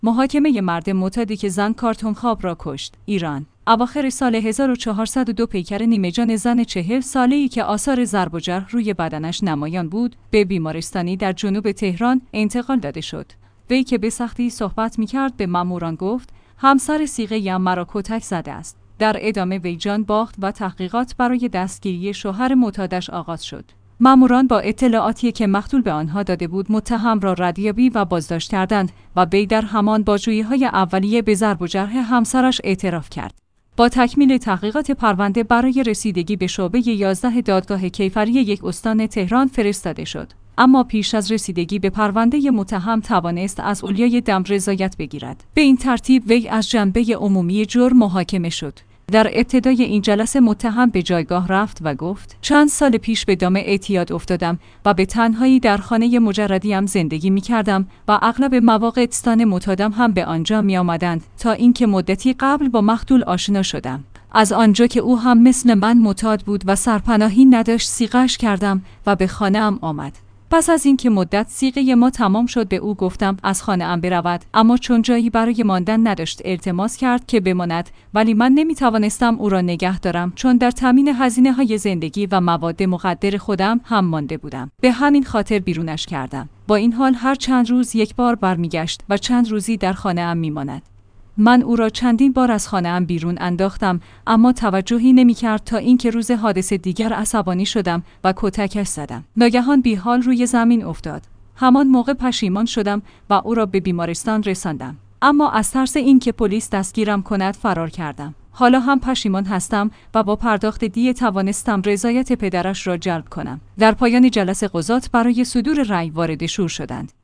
محاکمه مرد معتادی که زن کارتون خواب را کشت. ایران. اواخر سال 1402 پیکر نیمه‌جان زن 40 ساله‌ای که آثار ضرب و جرح روی بدنش نمایان بود، به بیمارستانی در جنوب تهران انتقال داده شد. وی که به سختی صحبت می‌کرد به ماموران گفت: همسر صیغه‌ام مرا کتک زده است. در ادامه وی جان باخت و تحقیقات برای دستگیری شوهر معتادش آغاز شد. ماموران با اطلاعاتی که مقتول به آنها داده بود متهم را ردیابی و بازداشت کردند و وی در همان بازجویی‌های اولیه به ضرب و جرح همسرش اعتراف کرد. با تکمیل تحقیقات پرونده برای رسیدگی به شعبه 11 دادگاه کیفری یک استان تهران فرستاده شد. اما پیش از رسیدگی به پرونده متهم توانست از اولیای دم رضایت بگیرد. به این ترتیب وی از جنبه عمومی جرم محاکمه شد. در ابتدای این جلسه متهم به جایگاه رفت و گفت: چند سال پیش به دام اعتیاد افتادم و به تنهایی در خانه مجردیم زندگی می کردم و اغلب مواقع استان معتادم هم به آنجا می آمدند تا اینکه مدتی قبل با مقتول آشنا شدم. از آنجا که او هم مثل من معتاد بود و سرپناهی نداشت صیغه‌اش کردم و به خانه‌ام آمد. پس از اینکه مدت صیغه ما تمام شد به او گفتم از خانه‌ام برود، اما چون جایی برای ماندن نداشت التماس کرد که بماند، ولی من نمی‌توانستم او را نگه دارم چون در تامین هزینه‌های زندگی و مواد مخدر خودم هم مانده بودم. به همین خاطر بیرونش کردم. با این حال هر چند روز یک بار برمیگشت و چند روزی در خانه‌ام میماند. من او را چندین بار از خانه‌ام بیرون انداختم اما توجهی نمی‌کرد تا اینکه روز حادثه دیگر عصبانی شدم و کتکش زدم. ناگهان بیحال روی زمین افتاد. همان موقع پشیمان شدم و او را به بیمارستان رساندم. اما از ترس اینکه پلیس دستگیرم کند فرار کردم. حالا هم پشیمان هستم و با پرداخت دیه توانستم رضایت پدرش را جلب کنم. در پایان جلسه قضات برای صدور رأی وارد شور شدند.